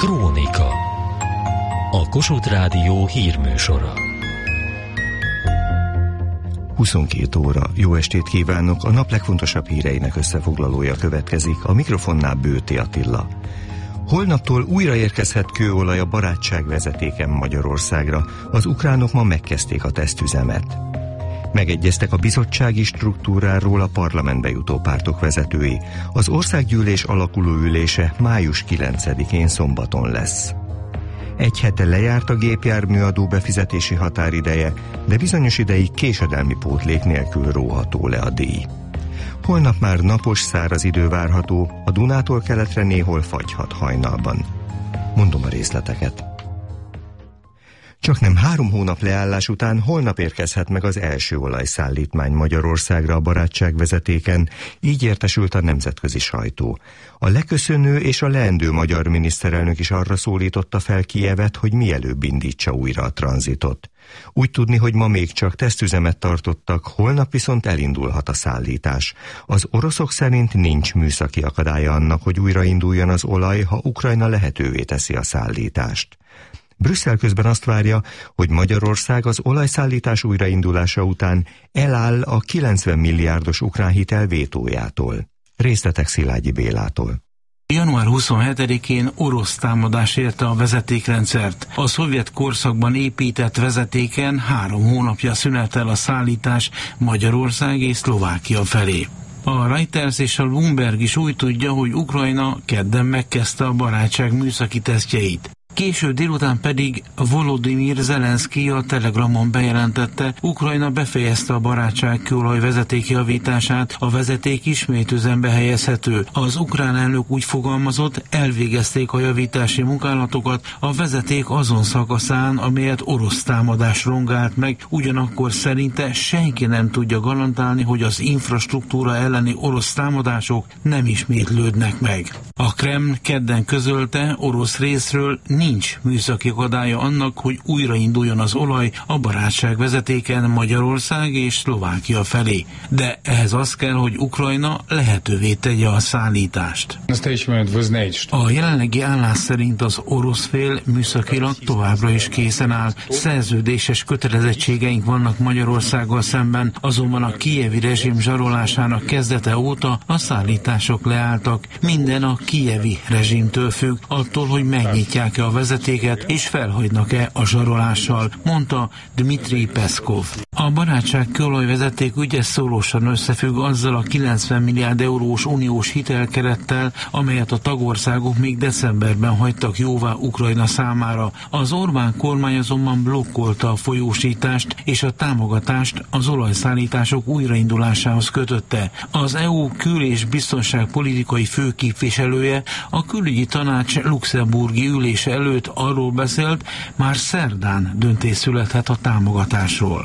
Krónika. A Kossuth Rádió hírműsora. 22 óra. Jó estét kívánok! A nap legfontosabb híreinek összefoglalója következik, a mikrofonnál Bőti Attila. Holnaptól újra érkezhet kőolaj a barátság vezetéken Magyarországra. Az ukránok ma megkezdték a tesztüzemet. Megegyeztek a bizottsági struktúráról a parlamentbe jutó pártok vezetői. Az országgyűlés alakuló ülése május 9-én szombaton lesz. Egy hete lejárt a gépjárműadó befizetési határideje, de bizonyos ideig késedelmi pótlék nélkül róható le a díj. Holnap már napos, száraz idő várható, a Dunától keletre néhol fagyhat hajnalban. Mondom a részleteket. Csaknem 3 hónap leállás után holnap érkezhet meg az első olajszállítmány Magyarországra a barátságvezetéken, így értesült a nemzetközi sajtó. A leköszönő és a leendő magyar miniszterelnök is arra szólította fel Kijevet, hogy mielőbb indítsa újra a tranzitot. Úgy tudni, hogy ma még csak tesztüzemet tartottak, holnap viszont elindulhat a szállítás. Az oroszok szerint nincs műszaki akadálya annak, hogy újrainduljon az olaj, ha Ukrajna lehetővé teszi a szállítást. Brüsszel közben azt várja, hogy Magyarország az olajszállítás újraindulása után eláll a 90 milliárdos ukrán hitel vétójától. Részletek Szilágyi Bélától. Január 27-én orosz támadás érte a vezetékrendszert. A szovjet korszakban épített vezetéken 3 hónapja szünelt el a szállítás Magyarország és Szlovákia felé. A Reuters és a Bloomberg is úgy tudja, hogy Ukrajna kedden megkezdte a barátság műszaki tesztjeit. Késő délután pedig Volodymyr Zelenszky a Telegramon bejelentette, Ukrajna befejezte a barátság kőolaj vezeték javítását, a vezeték ismét üzembe helyezhető. Az ukrán elnök úgy fogalmazott, elvégezték a javítási munkálatokat a vezeték azon szakaszán, amelyet orosz támadás rongált meg, ugyanakkor szerinte senki nem tudja garantálni, hogy az infrastruktúra elleni orosz támadások nem ismétlődnek meg. A Kreml kedden közölte, orosz részről nincs műszaki akadálya annak, hogy újrainduljon az olaj a barátság vezetéken Magyarország és Szlovákia felé. De ehhez az kell, hogy Ukrajna lehetővé tegye a szállítást. A jelenlegi állás szerint az orosz fél műszakilag továbbra is készen áll. Szerződéses kötelezettségeink vannak Magyarországgal szemben, azonban a kijevi rezsim zsarolásának kezdete óta a szállítások leálltak. Minden a kijevi rezsimtől függ, attól, hogy megnyitják-e a vezetéket és felhagynak-e a zsarolással, mondta Dmitri Peszkov. A barátság kőolajvezeték ügye szorosan összefügg azzal a 90 milliárd eurós uniós hitelkerettel, amelyet a tagországok még decemberben hagytak jóvá Ukrajna számára. Az Orbán kormány azonban blokkolta a folyósítást és a támogatást az olajszállítások újraindulásához kötötte. Az EU kül- és biztonságpolitikai főképviselője a külügyi tanács luxemburgi ülése előtt arról beszélt, már szerdán döntés születhet a támogatásról.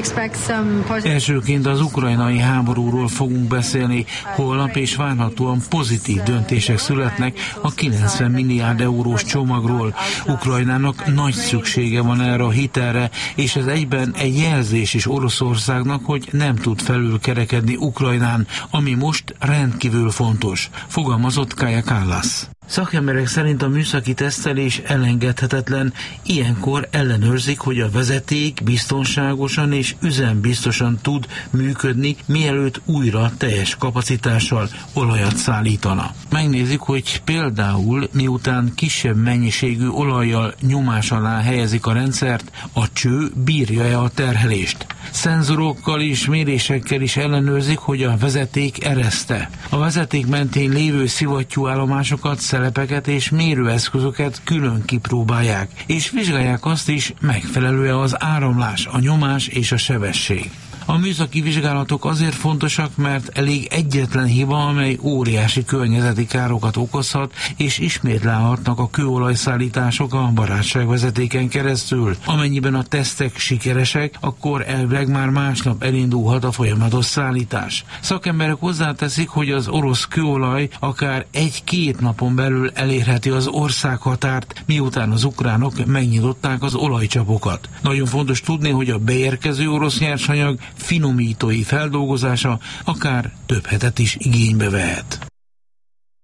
Elsőként az ukrajnai háborúról fogunk beszélni, holnap és várhatóan pozitív döntések születnek a 90 milliárd eurós csomagról. Ukrajnának nagy szüksége van erre a hitelre, és ez egyben egy jelzés is Oroszországnak, hogy nem tud felülkerekedni Ukrajnán, ami most rendkívül fontos, fogalmazott Kaja Kallas. Szakemberek szerint a műszaki tesztelés elengedhetetlen, ilyenkor ellenőrzik, hogy a vezeték biztonságosan és üzembiztosan tud működni, mielőtt újra teljes kapacitással olajat szállítana. Megnézik, hogy például miután kisebb mennyiségű olajjal nyomás alá helyezik a rendszert, a cső bírja-e a terhelést. Szenzorokkal és mérésekkel is ellenőrzik, hogy a vezeték ereszte. A vezeték mentén lévő szivattyúállomásokat, szelepeket és mérőeszközöket külön kipróbálják, és vizsgálják azt is, megfelelő-e az áramlás, a nyomás és a sebesség. A műszaki vizsgálatok azért fontosak, mert elég egyetlen hiba, amely óriási környezeti károkat okozhat, és ismétlelhetnek a kőolajszállítások a barátságvezetéken keresztül. Amennyiben a tesztek sikeresek, akkor elvileg már másnap elindulhat a folyamatos szállítás. Szakemberek hozzáteszik, hogy az orosz kőolaj akár 1-2 napon belül elérheti az országhatárt, miután az ukránok megnyitották az olajcsapokat. Nagyon fontos tudni, hogy a beérkező orosz nyersanyag finomítói feldolgozása akár több hetet is igénybe vehet.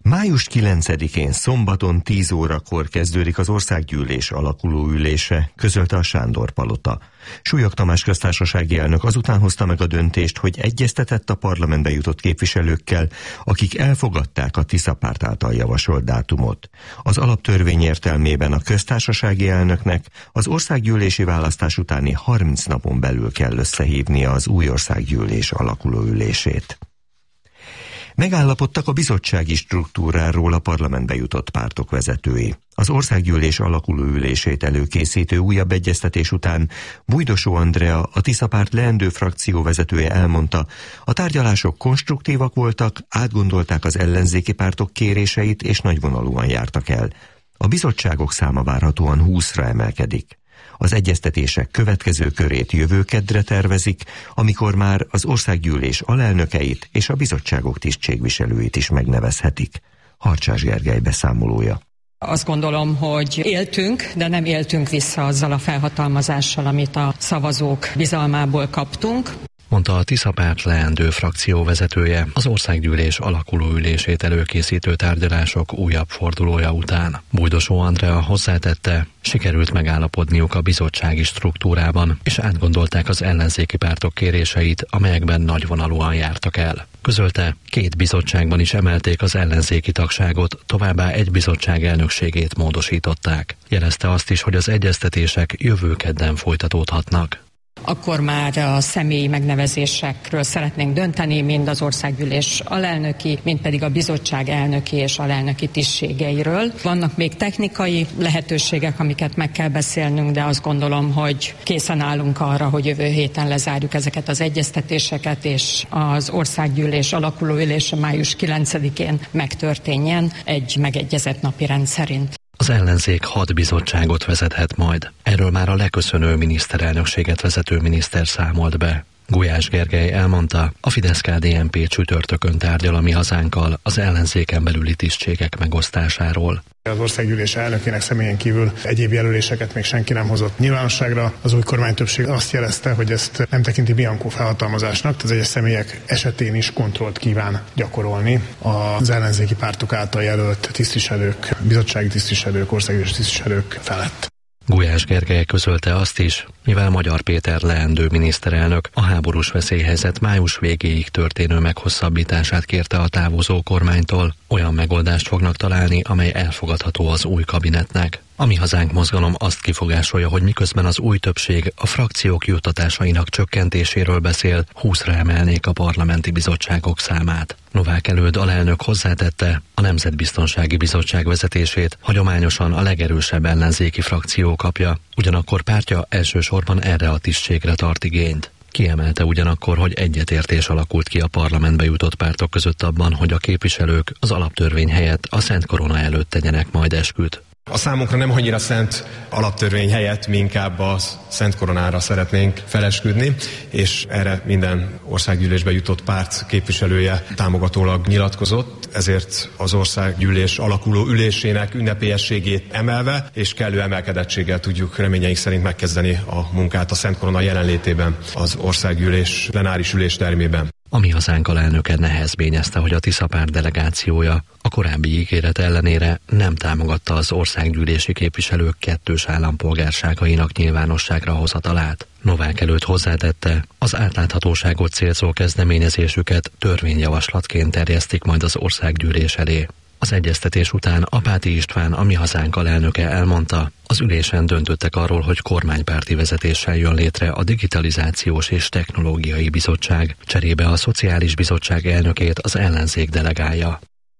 Május 9-én szombaton 10 órakor kezdődik az országgyűlés alakuló ülése, közölte a Sándor-palota. Súlyog Tamás köztársasági elnök azután hozta meg a döntést, hogy egyeztetett a parlamentbe jutott képviselőkkel, akik elfogadták a Tisza Párt által javasolt dátumot. Az alaptörvény értelmében a köztársasági elnöknek az országgyűlési választás utáni 30 napon belül kell összehívnia az új országgyűlés alakuló ülését. Megállapodtak a bizottsági struktúráról a parlamentbe jutott pártok vezetői. Az országgyűlés alakuló ülését előkészítő újabb egyeztetés után Bújdosó Andrea, a Tisza Párt leendő frakció vezetője elmondta, a tárgyalások konstruktívak voltak, átgondolták az ellenzéki pártok kéréseit és nagyvonalúan jártak el. A bizottságok száma várhatóan 20-ra emelkedik. Az egyeztetések következő körét jövő keddre tervezik, amikor már az országgyűlés alelnökeit és a bizottságok tisztségviselőit is megnevezhetik. Harcsás Gergely beszámolója. Azt gondolom, hogy éltünk, de nem éltünk vissza azzal a felhatalmazással, amit a szavazók bizalmából kaptunk, mondta a Tisza Párt leendő frakció vezetője az országgyűlés alakuló ülését előkészítő tárgyalások újabb fordulója után. Bújdosó Andrea hozzátette, sikerült megállapodniuk a bizottsági struktúrában, és átgondolták az ellenzéki pártok kéréseit, amelyekben nagyvonalúan jártak el. Közölte, 2 bizottságban is emelték az ellenzéki tagságot, továbbá egy bizottság elnökségét módosították. Jelezte azt is, hogy az egyeztetések jövő kedden folytatódhatnak. Akkor már a személyi megnevezésekről szeretnénk dönteni, mind az országgyűlés alelnöki, mind pedig a bizottság elnöki és alelnöki tisztségeiről. Vannak még technikai lehetőségek, amiket meg kell beszélnünk, de azt gondolom, hogy készen állunk arra, hogy jövő héten lezárjuk ezeket az egyeztetéseket, és az országgyűlés alakuló ülése május 9-én megtörténjen egy megegyezett napirend szerint. Az ellenzék 6 bizottságot vezethet majd. Erről már a leköszönő miniszterelnökséget vezető miniszter számolt be. Gulyás Gergely elmondta, a Fidesz-KDNP csütörtökön tárgyal a Mi Hazánkkal az ellenzéken belüli tisztségek megosztásáról. Az országgyűlés elnökének személyen kívül egyéb jelöléseket még senki nem hozott nyilvánosságra. Az új kormánytöbbség azt jelezte, hogy ezt nem tekinti bianco felhatalmazásnak, tehát az egyes személyek esetén is kontrollt kíván gyakorolni az ellenzéki pártok által jelölt tisztviselők, bizottsági tisztviselők, országgyűlési tisztviselők felett. Gulyás Gergely közölte azt is, mivel Magyar Péter leendő miniszterelnök a háborús veszélyhelyzet május végéig történő meghosszabbítását kérte a távozó kormánytól, olyan megoldást fognak találni, amely elfogadható az új kabinetnek. A Mi Hazánk mozgalom azt kifogásolja, hogy miközben az új többség a frakciók juttatásainak csökkentéséről beszél, 20-ra emelnék a parlamenti bizottságok számát. Novák Előd alelnök hozzátette, a Nemzetbiztonsági Bizottság vezetését hagyományosan a legerősebb ellenzéki frakció kapja, ugyanakkor pártja elsősorban erre a tisztségre tart igényt. Kiemelte ugyanakkor, hogy egyetértés alakult ki a parlamentbe jutott pártok között abban, hogy a képviselők az alaptörvény helyett a Szent Korona előtt tegyenek majd esküt. A számunkra nem annyira szent alaptörvény helyett, mi inkább a Szent Koronára szeretnénk felesküdni, és erre minden országgyűlésbe jutott párt képviselője támogatólag nyilatkozott, ezért az országgyűlés alakuló ülésének ünnepélyességét emelve, és kellő emelkedettséggel tudjuk reményeink szerint megkezdeni a munkát a Szent Korona jelenlétében az országgyűlés plenáris üléstermében. A Mi Hazánk alelnöke nehezményezte, hogy a Tisza Párt delegációja a korábbi ígéret ellenére nem támogatta az országgyűlési képviselők kettős állampolgárságainak nyilvánosságra hozatalát. Novák Előd hozzátette, az átláthatóságot célzó kezdeményezésüket törvényjavaslatként terjesztik majd az országgyűlés elé. Az egyeztetés után Apáti István, a Mi Hazánk alelnöke elmondta, az ülésen döntöttek arról, hogy kormánypárti vezetéssel jön létre a Digitalizációs és Technológiai Bizottság, cserébe a Szociális Bizottság elnökét az ellenzék delegálja.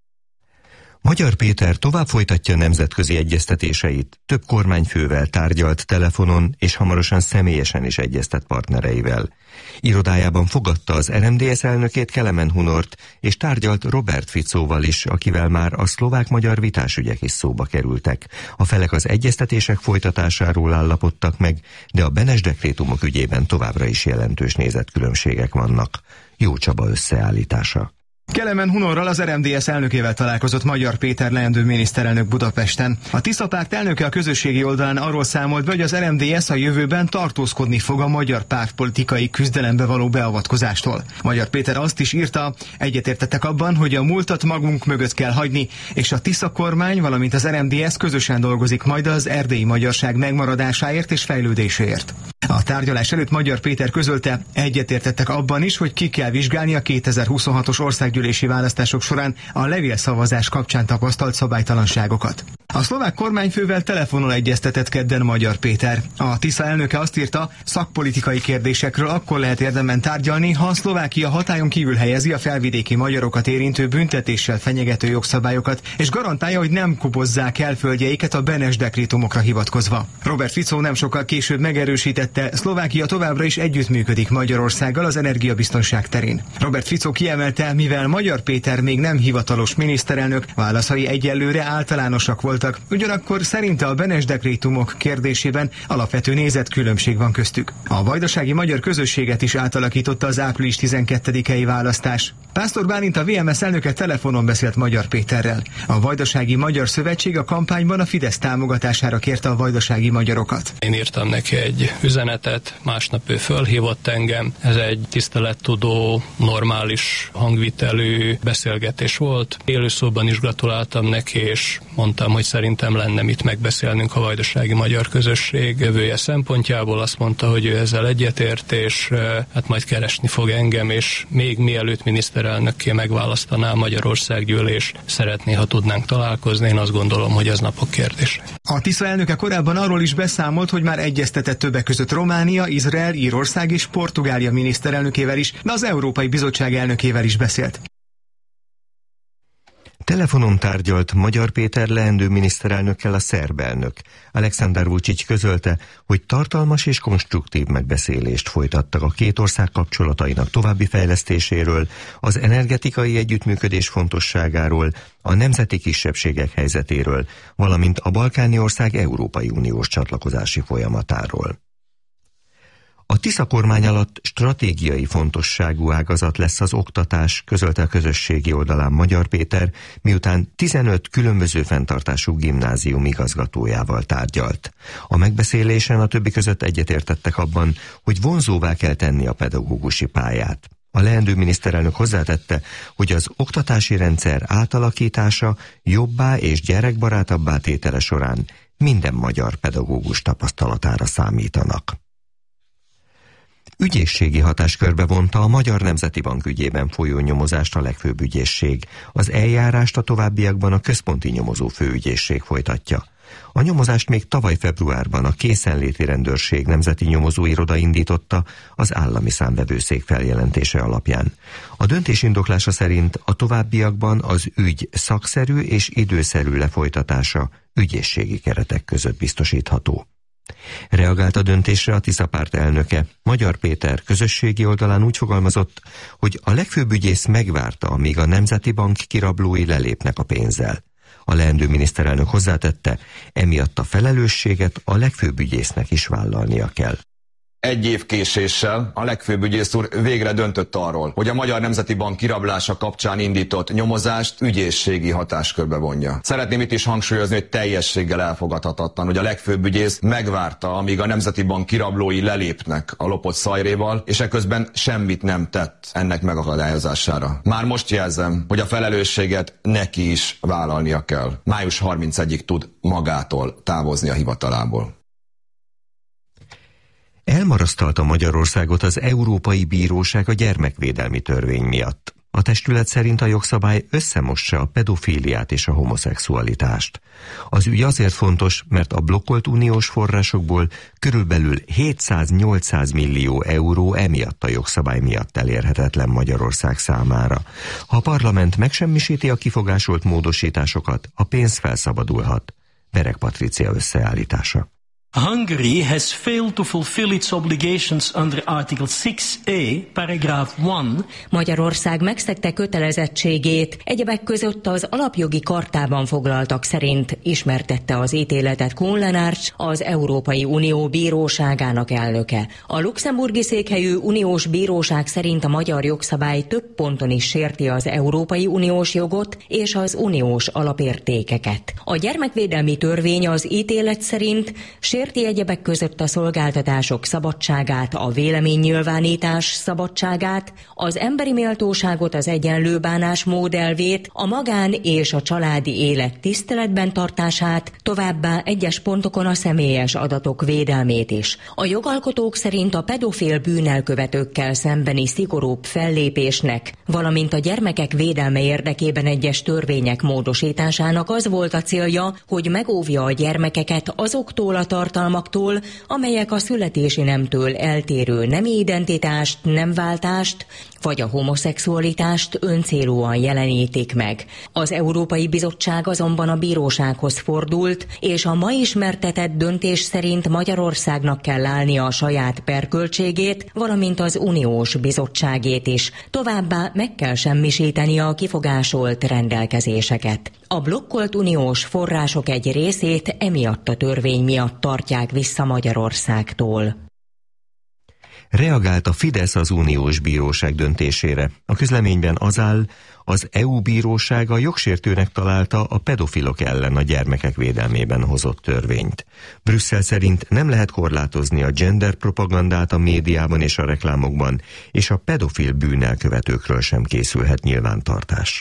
Magyar Péter tovább folytatja nemzetközi egyeztetéseit, több kormányfővel tárgyalt telefonon és hamarosan személyesen is egyeztet partnereivel. Irodájában fogadta az RMDSZ elnökét, Kelemen Hunort, és tárgyalt Robert Ficóval is, akivel már a szlovák-magyar vitásügyek is szóba kerültek. A felek az egyeztetések folytatásáról állapodtak meg, de a Benes dekrétumok ügyében továbbra is jelentős nézetkülönbségek vannak. Jó Csaba összeállítása. Kelemen Hunorral, az RMDSZ elnökével találkozott Magyar Péter leendő miniszterelnök Budapesten. A Tisza párt elnöke a közösségi oldalán arról számolt be, hogy az RMDSZ a jövőben tartózkodni fog a magyar pártpolitikai küzdelembe való beavatkozástól. Magyar Péter azt is írta, egyetértettek abban, hogy a múltat magunk mögött kell hagyni, és a Tisza kormány, valamint az RMDSZ közösen dolgozik majd az erdélyi magyarság megmaradásáért és fejlődéséért. A tárgyalás előtt Magyar Péter közölte, egyetértettek abban is, hogy ki kell vizsgálni a 2026-os országgyűlési választások során a levélszavazás kapcsán tapasztalt szabálytalanságokat. A szlovák kormányfővel telefonon egyeztetett kedden Magyar Péter. A Tisza elnöke azt írta, szakpolitikai kérdésekről akkor lehet érdemben tárgyalni, ha a Szlovákia hatályon kívül helyezi a felvidéki magyarokat érintő büntetéssel fenyegető jogszabályokat, és garantálja, hogy nem kobozzák el földjeiket a Benes dekrétumokra hivatkozva. Robert Fico nem sokkal később megerősítette, Szlovákia továbbra is együttműködik Magyarországgal az energiabiztonság terén. Robert Fico kiemelte, mivel Magyar Péter még nem hivatalos miniszterelnök, válaszai egyelőre általánosak voltak, ugyanakkor szerinte a Benes dekrétumok kérdésében alapvető nézetkülönbség van köztük. A vajdasági magyar közösséget is átalakította az április 12-i választás. Pásztor Bálint, a VMS elnöke telefonon beszélt Magyar Péterrel. A Vajdasági Magyar Szövetség a kampányban a Fidesz támogatására kérte a vajdasági magyarokat. Én írtam neki egy üzenetet, másnap ő fölhívott engem. Ez egy tisztelettudó, normális hangvitelű beszélgetés volt. Élőszóban is gratuláltam neki, és mondtam, hogy szerintem lenne mit megbeszélnünk a vajdasági magyar közösség jövője szempontjából. Azt mondta, hogy ő ezzel egyetért, és hát majd keresni fog engem, és még mielőtt miniszterelnökké megválasztaná a Magyarországgyűlés, szeretné, ha tudnánk találkozni. Én azt gondolom, hogy ez napok kérdése. A Tisza elnöke korábban arról is beszámolt, hogy már egyeztetett többek között Románia, Izrael, Írország és Portugália miniszterelnökével is, de az Európai Bizottság elnökével is beszélt. Telefonon tárgyalt Magyar Péter leendő miniszterelnökkel a szerb elnök. Aleksandar Vučić közölte, hogy tartalmas és konstruktív megbeszélést folytattak a két ország kapcsolatainak további fejlesztéséről, az energetikai együttműködés fontosságáról, a nemzeti kisebbségek helyzetéről, valamint a balkáni ország Európai Uniós csatlakozási folyamatáról. A Tisza kormány alatt stratégiai fontosságú ágazat lesz az oktatás, közölte a közösségi oldalán Magyar Péter, miután 15 különböző fenntartású gimnázium igazgatójával tárgyalt. A megbeszélésen a többi között egyetértettek abban, hogy vonzóvá kell tenni a pedagógusi pályát. A leendő miniszterelnök hozzátette, hogy az oktatási rendszer átalakítása, jobbá és gyerekbarátabbá tétele során minden magyar pedagógus tapasztalatára számítanak. Ügyészségi hatáskörbe vonta a Magyar Nemzeti Bank ügyében folyó nyomozást a legfőbb ügyészség. Az eljárást a továbbiakban a Központi Nyomozó Főügyészség folytatja. A nyomozást még tavaly februárban a Készenléti Rendőrség Nemzeti Nyomozóiroda indította az Állami Számvevőszék feljelentése alapján. A döntés indoklása szerint a továbbiakban az ügy szakszerű és időszerű lefolytatása ügyészségi keretek között biztosítható. Reagált a döntésre a Tisza párt elnöke. Magyar Péter közösségi oldalán úgy fogalmazott, hogy a legfőbb ügyész megvárta, amíg a Nemzeti Bank kirablói lelépnek a pénzzel. A leendő miniszterelnök hozzátette, emiatt a felelősséget a legfőbb ügyésznek is vállalnia kell. Egy év késéssel a legfőbb ügyész úr végre döntött arról, hogy a Magyar Nemzeti Bank kirablása kapcsán indított nyomozást ügyészségi hatáskörbe vonja. Szeretném itt is hangsúlyozni, hogy teljességgel elfogadhatatlan, hogy a legfőbb ügyész megvárta, amíg a Nemzeti Bank kirablói lelépnek a lopott szajréval, és eközben semmit nem tett ennek megakadályozására. Már most jelzem, hogy a felelősséget neki is vállalnia kell. Május 31-ig tud magától távozni a hivatalából. Elmarasztalta Magyarországot az Európai Bíróság a gyermekvédelmi törvény miatt. A testület szerint a jogszabály összemossa a pedofíliát és a homoszexualitást. Az ügy azért fontos, mert a blokkolt uniós forrásokból körülbelül 700-800 millió euró emiatt a jogszabály miatt elérhetetlen Magyarország számára. Ha a parlament megsemmisíti a kifogásolt módosításokat, a pénz felszabadulhat. Bereg Patricia összeállítása. Hungary has failed to fulfill its obligations under Article 6A, paragraph 1. Magyarország megszegte kötelezettségét, egyebek között az alapjogi kartában foglaltak szerint, ismertette az ítéletet Koen Lenaerts, az Európai Unió bíróságának elnöke. A luxemburgi székhelyű uniós bíróság szerint a magyar jogszabály több ponton is sérti az Európai Uniós jogot és az uniós alapértékeket. A gyermekvédelmi törvény az ítélet szerint sérti egyebek között a szolgáltatások szabadságát, a véleménynyilvánítás szabadságát, az emberi méltóságot, az egyenlő bánásmód elvét, a magán és a családi élet tiszteletben tartását, továbbá egyes pontokon a személyes adatok védelmét is. A jogalkotók szerint a pedofil bűnelkövetőkkel szembeni szigorúbb fellépésnek, valamint a gyermekek védelme érdekében egyes törvények módosításának az volt a célja, hogy megóvja a gyermekeket azoktól a tartalmaktól, amelyek a születési nemtől eltérő nemi identitást, nemváltást vagy a homoszexualitást öncélúan jelenítik meg. Az Európai Bizottság azonban a bírósághoz fordult, és a ma ismertetett döntés szerint Magyarországnak kell állnia a saját perköltségét, valamint az Uniós Bizottságét is. Továbbá meg kell semmisíteni a kifogásolt rendelkezéseket. A blokkolt uniós források egy részét emiatt a törvény miatt tartják vissza Magyarországtól. Reagált a Fidesz az uniós bíróság döntésére. A közleményben az áll, az EU bírósága jogsértőnek találta a pedofilok ellen a gyermekek védelmében hozott törvényt. Brüsszel szerint nem lehet korlátozni a gender propagandát a médiában és a reklámokban, és a pedofil bűnelkövetőkről sem készülhet nyilvántartás.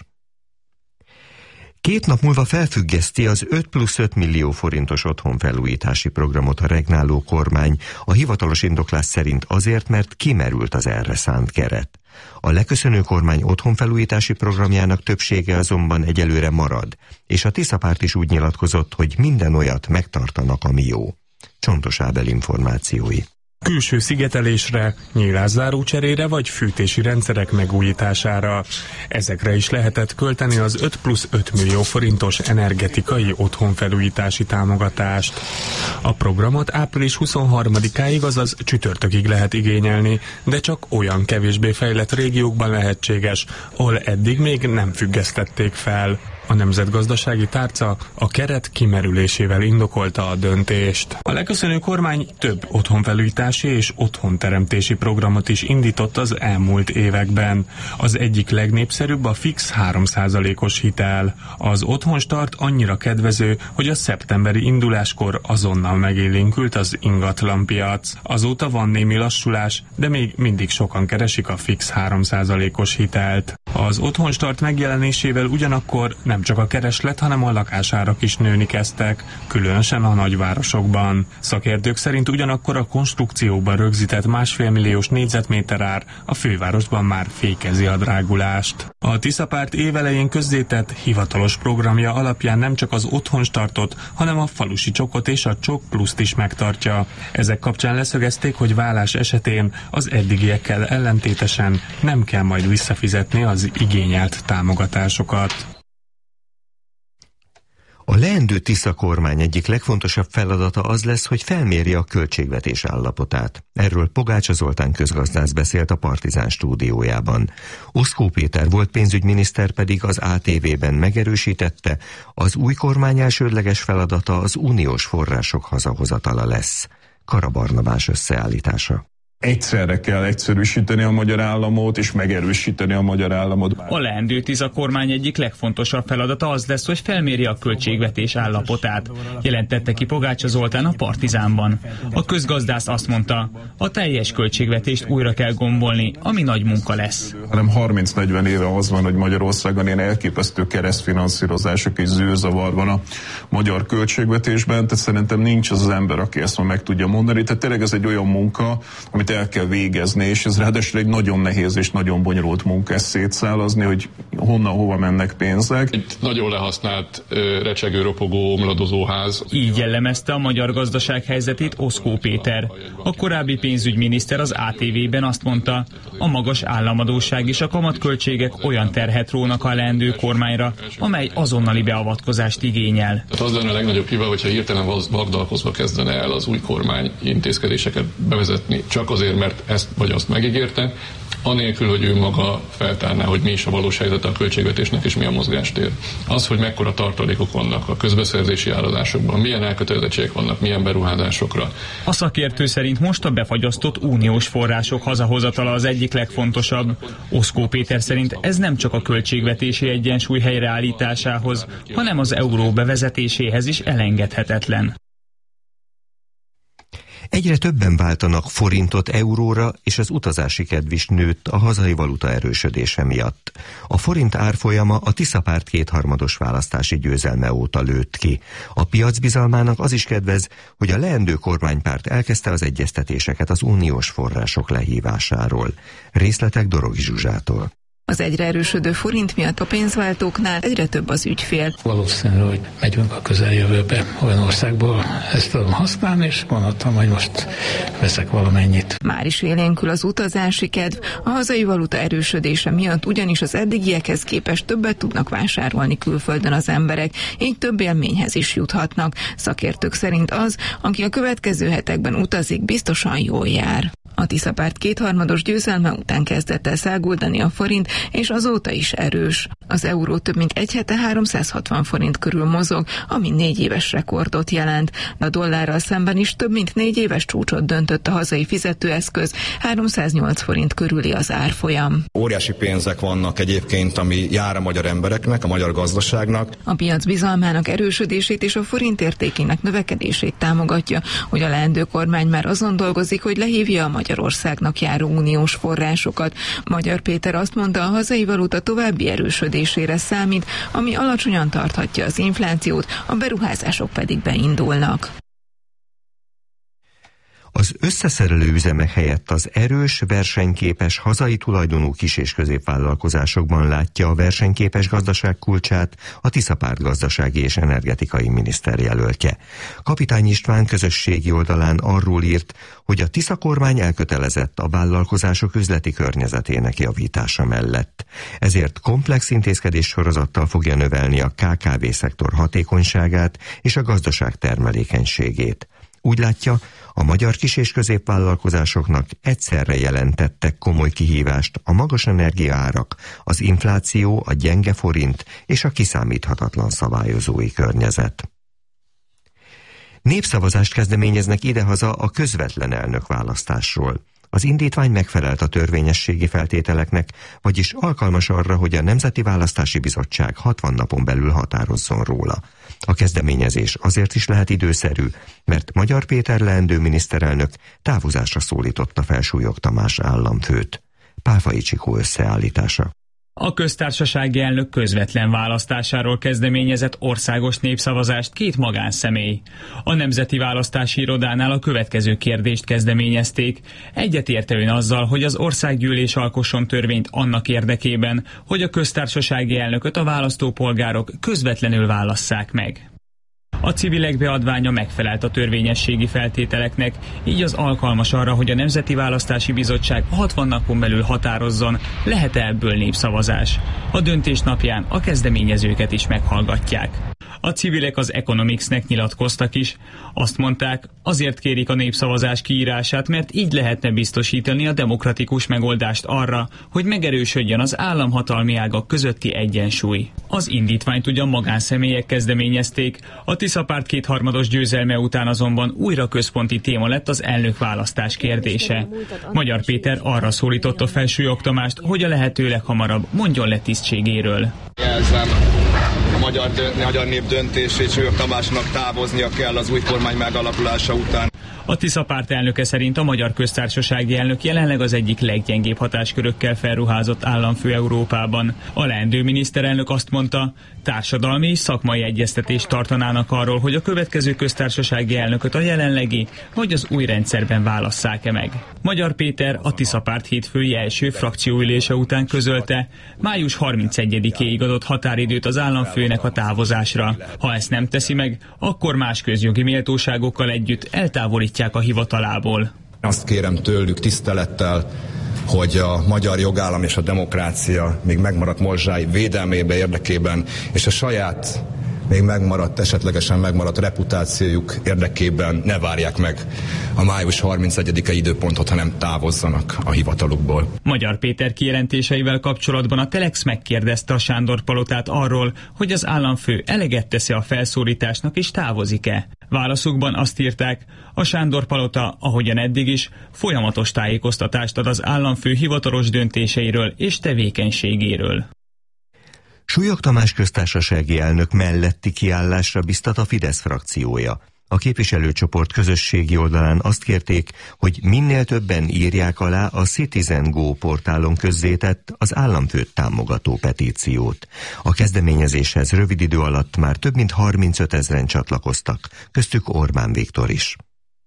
2 nap múlva felfüggeszti az 5+5 millió forintos otthonfelújítási programot a regnáló kormány, a hivatalos indoklás szerint azért, mert kimerült az erre szánt keret. A leköszönő kormány otthonfelújítási programjának többsége azonban egyelőre marad, és a Tisza párt is úgy nyilatkozott, hogy minden olyat megtartanak, ami jó. Csontos Ábel információi. Külső szigetelésre, nyílászáró cserére vagy fűtési rendszerek megújítására. Ezekre is lehetett költeni az 5+5 millió forintos energetikai otthonfelújítási támogatást. A programot április 23-áig, azaz csütörtökig lehet igényelni, de csak olyan kevésbé fejlett régiókban lehetséges, ahol eddig még nem függesztették fel. A nemzetgazdasági tárca a keret kimerülésével indokolta a döntést. A leköszönő kormány több otthonfelújítási és otthonteremtési programot is indított az elmúlt években. Az egyik legnépszerűbb a fix 3%-os hitel. Az otthonstart annyira kedvező, hogy a szeptemberi induláskor azonnal megélénkült az ingatlanpiac. Azóta van némi lassulás, de még mindig sokan keresik a fix 3%-os hitelt. Az otthonstart megjelenésével ugyanakkor nem csak a kereslet, hanem a lakásárak is nőni kezdtek, különösen a nagyvárosokban. Szakértők szerint ugyanakkor a konstrukcióban rögzített 1,5 milliós négyzetméter ár a fővárosban már fékezi a drágulást. A Tisza párt évelején közzétett hivatalos programja alapján nem csak az otthonstartot, hanem a falusi csokot és a csok pluszt is megtartja. Ezek kapcsán leszögezték, hogy vállás esetén az eddigiekkel ellentétesen nem kell majd visszafizetni az igényelt támogatásokat. A leendő Tisza kormány egyik legfontosabb feladata az lesz, hogy felmérje a költségvetés állapotát. Erről Pogácsa Zoltán közgazdász beszélt a Partizán stúdiójában. Oszkó Péter volt pénzügyminiszter pedig az ATV-ben megerősítette, az új kormány elsődleges feladata az uniós források hazahozatala lesz. Kara Barnabás összeállítása. Egyszerre kell egyszerűsíteni a magyar államot, és megerősíteni a magyar államot. A leendő Tisza kormány egyik legfontosabb feladata az lesz, hogy felmérje a költségvetés állapotát, jelentette ki Pogácsa Zoltán a Partizánban. A közgazdász azt mondta, a teljes költségvetést újra kell gombolni, ami nagy munka lesz. Hanem 30-40 éve az van, hogy Magyarországon ilyen elképesztő keresztfinanszírozások és zűrzavar van a magyar költségvetésben, tehát szerintem nincs az ember, aki ezt ma meg tudja mondani. Tehát tényleg ez egy olyan munka, amit amit el kell végezni, és ez ráadásul egy nagyon nehéz és nagyon bonyolult munka ezt szétszálazni, hogy honnan, hova mennek pénzek. Egy nagyon lehasznált, recsegő, ropogó, omladozóház. Így jellemezte a magyar gazdaság helyzetét Oszkó Péter. A korábbi pénzügyminiszter az ATV-ben azt mondta, a magas államadósság és a kamatköltségek olyan terhet rónak a leendő kormányra, amely azonnali beavatkozást igényel. Tehát az lenne a legnagyobb hiba, hogyha hirtelen vagdalkozva kezdene el az új kormány intézkedéseket bevezetni, csak azért, mert ezt vagy azt megígérte, anélkül, hogy ő maga feltárná, hogy mi is a valós helyzete a költségvetésnek és mi a mozgástér. Az, hogy mekkora tartalékok vannak a közbeszerzési árazásokban, milyen elkötelezettségek vannak, milyen beruházásokra. A szakértő szerint most a befagyasztott uniós források hazahozatala az egyik legfontosabb. Oszkó Péter szerint ez nem csak a költségvetési egyensúly helyreállításához, hanem az euró bevezetéséhez is elengedhetetlen. Egyre többen váltanak forintot euróra, és az utazási kedv is nőtt a hazai valuta erősödése miatt. A forint árfolyama a Tisza párt kétharmados választási győzelme óta lőtt ki. A piac bizalmának az is kedvez, hogy a leendő kormánypárt elkezdte az egyeztetéseket az uniós források lehívásáról. Részletek Dorogi Zsuzsától. Az egyre erősödő forint miatt a pénzváltóknál egyre több az ügyfél. Valószínű, hogy megyünk a közeljövőbe olyan országból, ezt tudom használni, és gondoltam, hogy most veszek valamennyit. Már is élénkül az utazási kedv, a hazai valuta erősödése miatt ugyanis az eddigiekhez képest többet tudnak vásárolni külföldön az emberek, így több élményhez is juthatnak. Szakértők szerint az, aki a következő hetekben utazik, biztosan jól jár. A Tisza párt kétharmados győzelme után kezdett el száguldani a forint, és azóta is erős. Az euró több mint egy hete 360 forint körül mozog, ami 4 éves rekordot jelent. A dollárral szemben is több mint 4 éves csúcsot döntött a hazai fizetőeszköz, 308 forint körüli az árfolyam. Óriási pénzek vannak egyébként, ami jár a magyar embereknek, a magyar gazdaságnak. A piac bizalmának erősödését és a forint értékének növekedését támogatja, hogy a leendő kormány már azon dolgozik, hogy lehívja a Magyarországnak járó uniós forrásokat. Magyar Péter azt mondta, a hazai valuta további erősödésére számít, ami alacsonyan tarthatja az inflációt, a beruházások pedig beindulnak. Az összeszerelő üzemek helyett az erős, versenyképes, hazai tulajdonú kis- és középvállalkozásokban látja a versenyképes gazdaság kulcsát a Tisza párt gazdasági és energetikai miniszterjelöltje. Kapitány István közösségi oldalán arról írt, hogy a Tisza kormány elkötelezett a vállalkozások üzleti környezetének javítása mellett. Ezért komplex intézkedés sorozattal fogja növelni a KKV-szektor hatékonyságát és a gazdaság termelékenységét. Úgy látja, a magyar kis- és középvállalkozásoknak egyszerre jelentettek komoly kihívást a magas energiaárak, az infláció, a gyenge forint és a kiszámíthatatlan szabályozói környezet. Népszavazást kezdeményeznek idehaza a közvetlen elnökválasztásról. Az indítvány megfelelt a törvényességi feltételeknek, vagyis alkalmas arra, hogy a Nemzeti Választási Bizottság 60 napon belül határozzon róla. A kezdeményezés azért is lehet időszerű, mert Magyar Péter leendő miniszterelnök távozásra szólította fel Súlyog Tamás államfőt. Pálfai Csikó összeállítása. A köztársasági elnök közvetlen választásáról kezdeményezett országos népszavazást 2 magánszemély. A Nemzeti Választási Irodánál a következő kérdést kezdeményezték. Egyetért-e ön azzal, hogy az országgyűlés alkosson törvényt annak érdekében, hogy a köztársasági elnököt a választópolgárok közvetlenül válasszák meg? A civilek beadványa megfelelt a törvényességi feltételeknek, így az alkalmas arra, hogy a Nemzeti Választási Bizottság 60 napon belül határozzon, lehet ebből népszavazás. A döntés napján a kezdeményezőket is meghallgatják. A civilek az Economicsnek nyilatkoztak is. Azt mondták, azért kérik a népszavazás kiírását, mert így lehetne biztosítani a demokratikus megoldást arra, hogy megerősödjön az államhatalmi ágak közötti egyensúly. Az indítványt ugyan magánszemélyek kezdeményezték, a Tisza párt kétharmados győzelme után azonban újra központi téma lett az elnökválasztás kérdése. Magyar Péter arra szólította fel Súlyog Tamást, hogy a lehető leghamarabb mondjon le tisztségéről. Jelzem a magyar nép döntését, Súlyog Tamásnak távoznia kell az új kormány megalakulása után. A Tisza párt elnöke szerint a Magyar Köztársasági elnök jelenleg az egyik leggyengébb hatáskörökkel felruházott államfő Európában. A leendő miniszterelnök azt mondta, társadalmi és szakmai egyeztetést tartanának arról, hogy a következő köztársasági elnököt a jelenlegi vagy az új rendszerben válasszák-e meg. Magyar Péter a Tisza párt hétfői első frakcióülése után közölte, május 31-éig adott határidőt az államfőnek a távozásra. Ha ezt nem teszi meg, akkor más közjogi méltóságokkal együtt eltávolítják a hivatalából. Azt kérem tőlük tisztelettel, hogy a magyar jogállam és a demokrácia még megmaradt morzsái védelmébe érdekében, és a saját még esetlegesen megmaradt reputációjuk érdekében ne várják meg a május 31-e időpontot, hanem távozzanak a hivatalukból. Magyar Péter kijelentéseivel kapcsolatban a Telex megkérdezte a Sándor-palotát arról, hogy az államfő eleget teszi a felszólításnak és távozik-e. Válaszukban azt írták, a Sándor-palota, ahogyan eddig is, folyamatos tájékoztatást ad az államfő hivatalos döntéseiről és tevékenységéről. Súlyog Tamás köztársasági elnök melletti kiállásra biztat a Fidesz frakciója. A képviselőcsoport közösségi oldalán azt kérték, hogy minél többen írják alá a Citizen Go portálon közzétett az államfőt támogató petíciót. A kezdeményezéshez rövid idő alatt már több mint 35 000-en csatlakoztak, köztük Orbán Viktor is.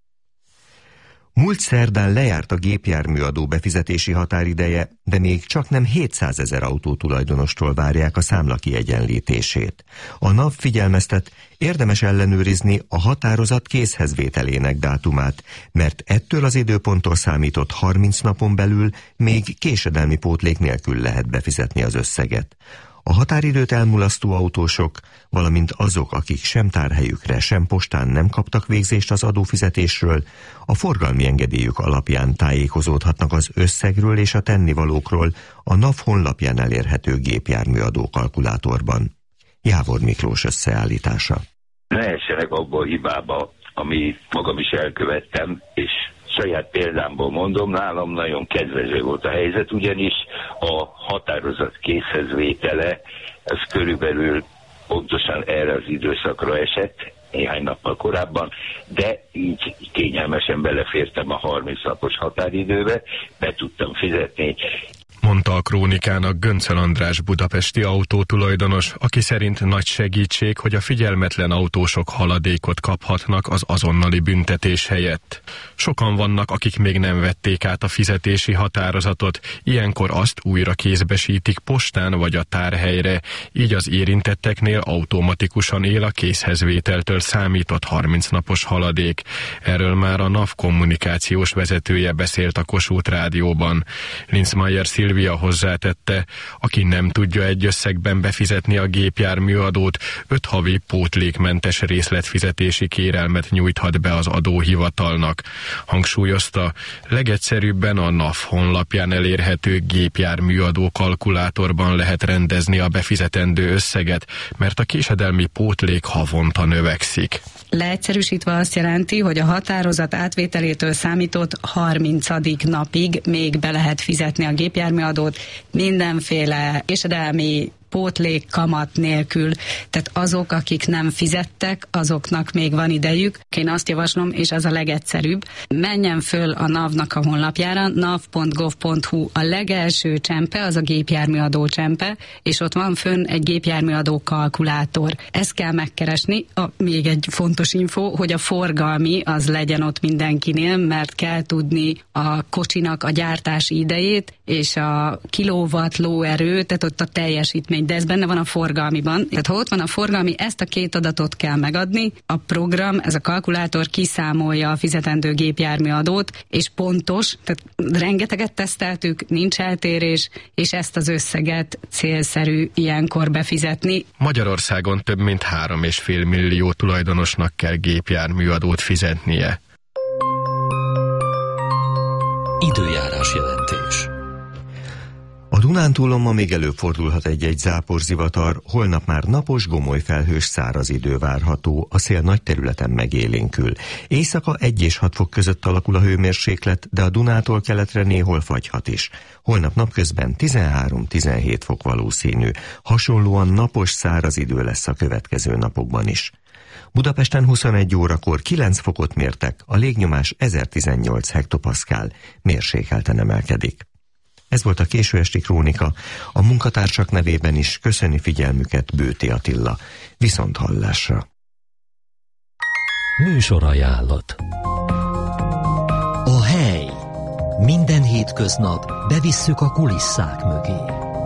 Múlt szerdán lejárt a gépjárműadó befizetési határideje, de még csak nem 700 000 autótulajdonostól várják a számla kiegyenlítését. A NAV figyelmeztet, érdemes ellenőrizni a határozat készhezvételének dátumát, mert ettől az időponttól számított 30 napon belül még késedelmi pótlék nélkül lehet befizetni az összeget. A határidőt elmulasztó autósok, valamint azok, akik sem tárhelyükre, sem postán nem kaptak végzést az adófizetésről, a forgalmi engedélyük alapján tájékozódhatnak az összegről és a tennivalókról a NAV honlapján elérhető gépjárműadó kalkulátorban. Jávor Miklós összeállítása. Ne essenek abba a hibába, ami magam is elkövettem, és saját példámból mondom, nálam nagyon kedvező volt a helyzet, ugyanis a határozat készhezvétele, ez körülbelül pontosan erre az időszakra esett, néhány nappal korábban, de így kényelmesen belefértem a 30 napos határidőbe, be tudtam fizetni. Mondta a Krónikának Göncel András budapesti autótulajdonos, aki szerint nagy segítség, hogy a figyelmetlen autósok haladékot kaphatnak az azonnali büntetés helyett. Sokan vannak, akik még nem vették át a fizetési határozatot, ilyenkor azt újra kézbesítik postán vagy a tárhelyre, így az érintetteknél automatikusan él a készhezvételtől számított 30 napos haladék. Erről már a NAV kommunikációs vezetője beszélt a Kossuth Rádióban. Linzmeier Szilvia hozzátette, aki nem tudja egy összegben befizetni a gépjárműadót, 5 havi pótlékmentes részletfizetési kérelmet nyújthat be az adóhivatalnak. Hangsúlyozta, legegyszerűbben a NAV honlapján elérhető gépjárműadó kalkulátorban lehet rendezni a befizetendő összeget, mert a késedelmi pótlék havonta növekszik. Leegyszerűsítve azt jelenti, hogy a határozat átvételétől számított 30. napig még be lehet fizetni a gépjárműadót mindenféle késedelmi pótlék kamat nélkül. Tehát azok, akik nem fizettek, azoknak még van idejük. Én azt javaslom, és az a legegyszerűbb, menjen föl a NAV-nak a honlapjára, nav.gov.hu, a legelső csempe, az a gépjárműadó csempe, és ott van fönn egy gépjárműadó kalkulátor. Ezt kell megkeresni. Még egy fontos info, hogy a forgalmi az legyen ott mindenkinél, mert kell tudni a kocsinak a gyártási idejét, és a kilowatt lóerő, tehát ott a teljesítmény, de ez benne van a forgalmiban. Tehát ha ott van a forgalmi, ezt a két adatot kell megadni, a program, ez a kalkulátor kiszámolja a fizetendő gépjárműadót, és pontos, tehát rengeteget teszteltük, nincs eltérés, és ezt az összeget célszerű ilyenkor befizetni. Magyarországon több mint 3,5 millió tulajdonosnak kell gépjárműadót fizetnie. Időjárás jelentés. A Dunántúlon ma még előfordulhat egy-egy záporzivatar, holnap már napos, gomoly felhős száraz idő várható, a szél nagy területen megélénkül. Éjszaka 1 és 6 fok között alakul a hőmérséklet, de a Dunától keletre néhol fagyhat is. Holnap napközben 13-17 fok valószínű. Hasonlóan napos, száraz idő lesz a következő napokban is. Budapesten 21 órakor 9 fokot mértek, a légnyomás 1018 hektopaszkál, mérsékelten emelkedik. Ez volt a késő esti krónika, a munkatársak nevében is köszöni figyelmüket Bőti Attila. Viszonthallásra! Műsorajánlat. A hely. Minden hétköznap bevisszük a kulisszák mögé.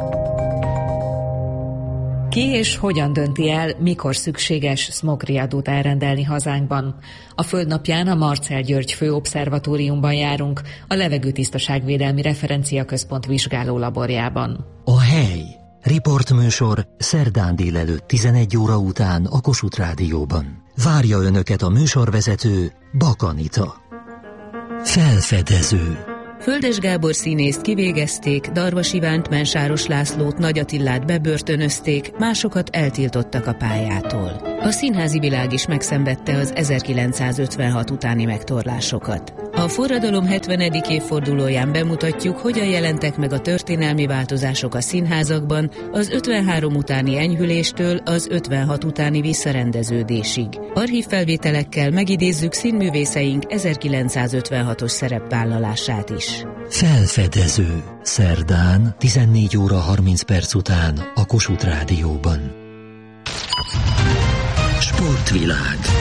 Ki és hogyan dönti el, mikor szükséges smogriadót elrendelni hazánkban? A Földnapján a Marcell György Főobszervatóriumban járunk, a Levegőtisztaságvédelmi Referenciaközpont vizsgáló laborjában. A hely. Riportműsor szerdán délelőtt 11 óra után a Kossuth Rádióban. Várja Önöket a műsorvezető Bak Anita. Felfedező. Földes Gábor színészt kivégezték, Darvas Ivánt, Mensáros Lászlót, Nagy Attillát bebörtönözték, másokat eltiltottak a pályától. A színházi világ is megszenvedte az 1956 utáni megtorlásokat. A forradalom 70. évfordulóján bemutatjuk, hogyan jelentek meg a történelmi változások a színházakban az 53 utáni enyhüléstől az 56 utáni visszarendeződésig. Archívfelvételekkel megidézzük színművészeink 1956-os szerepvállalását is. Felfedező. Szerdán 14 óra 30 perc után a Kossuth Rádióban. Sportvilág.